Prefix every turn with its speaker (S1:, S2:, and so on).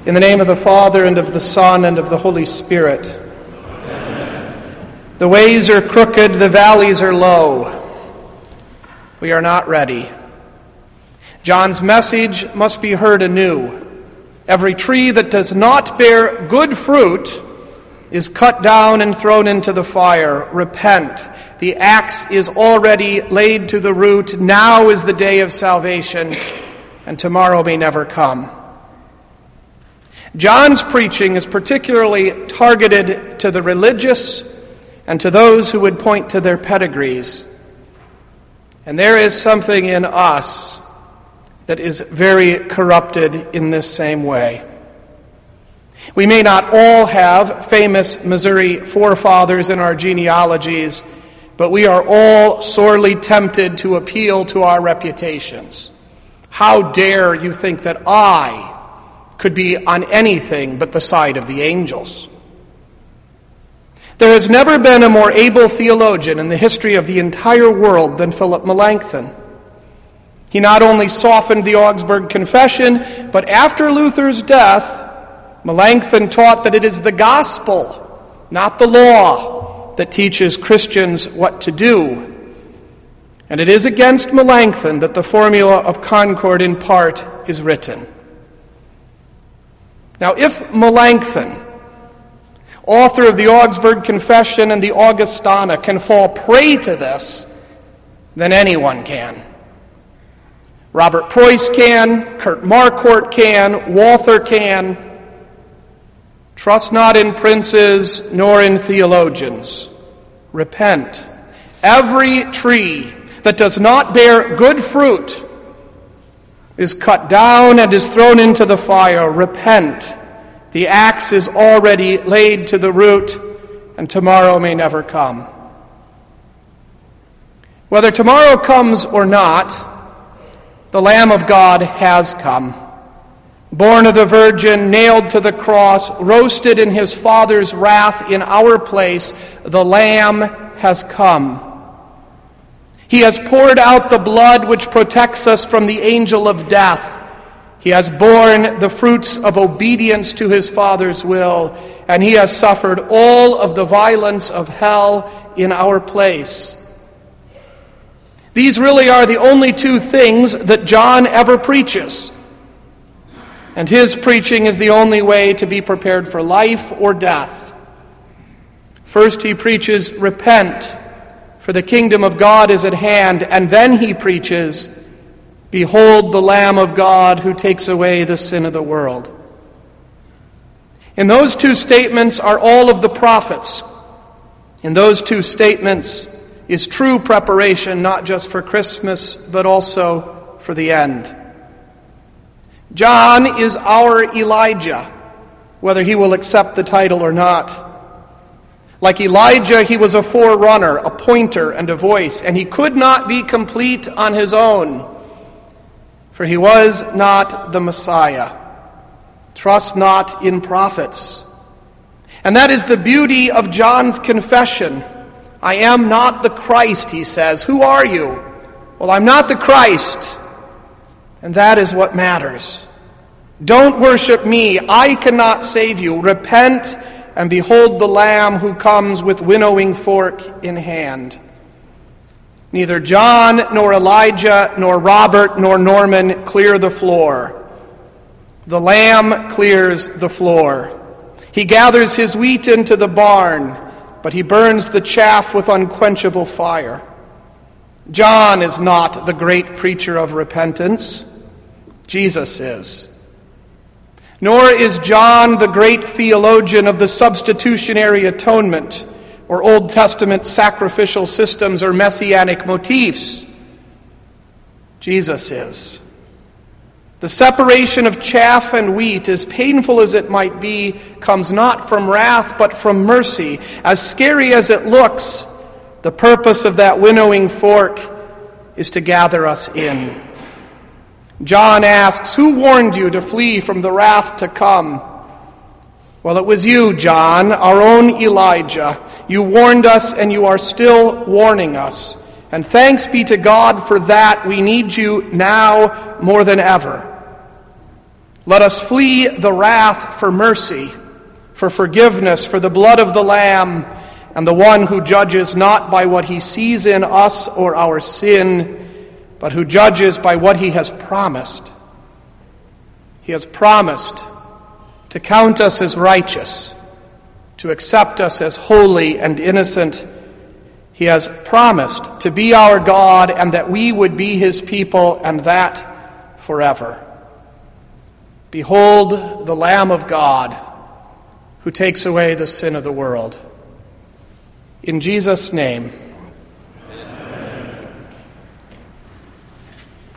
S1: In the name of the Father, and of the Son, and of the Holy Spirit. Amen. The ways are crooked, the valleys are low. We are not ready. John's message must be heard anew. Every tree that does not bear good fruit is cut down and thrown into the fire. Repent. The axe is already laid to the root. Now is the day of salvation, and tomorrow may never come. John's preaching is particularly targeted to the religious and to those who would point to their pedigrees. And there is something in us that is very corrupted in this same way. We may not all have famous Missouri forefathers in our genealogies, but we are all sorely tempted to appeal to our reputations. How dare you think that I could be on anything but the side of the angels? There has never been a more able theologian in the history of the entire world than Philip Melanchthon. He not only softened the Augsburg Confession, but after Luther's death, Melanchthon taught that it is the gospel, not the law, that teaches Christians what to do. And it is against Melanchthon that the Formula of Concord in part is written. Now, if Melanchthon, author of the Augsburg Confession and the Augustana, can fall prey to this, then anyone can. Robert Preuss can, Kurt Marquardt can, Walther can. Trust not in princes nor in theologians. Repent. Every tree that does not bear good fruit is cut down and is thrown into the fire. Repent. The axe is already laid to the root, and tomorrow may never come. Whether tomorrow comes or not, the Lamb of God has come. Born of the Virgin, nailed to the cross, roasted in his Father's wrath in our place, the Lamb has come. He has poured out the blood which protects us from the angel of death. He has borne the fruits of obedience to his Father's will, and he has suffered all of the violence of hell in our place. These really are the only two things that John ever preaches. And his preaching is the only way to be prepared for life or death. First he preaches, repent, for the kingdom of God is at hand. And then he preaches, behold the Lamb of God who takes away the sin of the world. In those two statements are all of the prophets. In those two statements is true preparation, not just for Christmas, but also for the end. John is our Elijah, whether he will accept the title or not. Like Elijah, he was a forerunner, a pointer, and a voice, and he could not be complete on his own, for he was not the Messiah. Trust not in prophets. And that is the beauty of John's confession. I am not the Christ, he says. Who are you? Well, I'm not the Christ. And that is what matters. Don't worship me. I cannot save you. Repent and behold the Lamb who comes with winnowing fork in hand. Neither John, nor Elijah, nor Robert, nor Norman clear the floor. The Lamb clears the floor. He gathers his wheat into the barn, but he burns the chaff with unquenchable fire. John is not the great preacher of repentance. Jesus is. Nor is John the great theologian of the substitutionary atonement or Old Testament sacrificial systems or messianic motifs. Jesus is. The separation of chaff and wheat, as painful as it might be, comes not from wrath but from mercy. As scary as it looks, the purpose of that winnowing fork is to gather us in. John asks, who warned you to flee from the wrath to come? Well, it was you, John, our own Elijah. You warned us, and you are still warning us. And thanks be to God for that. We need you now more than ever. Let us flee the wrath for mercy, for forgiveness, for the blood of the Lamb, and the one who judges not by what he sees in us or our sin, but who judges by what he has promised. He has promised to count us as righteous, to accept us as holy and innocent. He has promised to be our God and that we would be his people, and that forever. Behold the Lamb of God who takes away the sin of the world. In Jesus' name,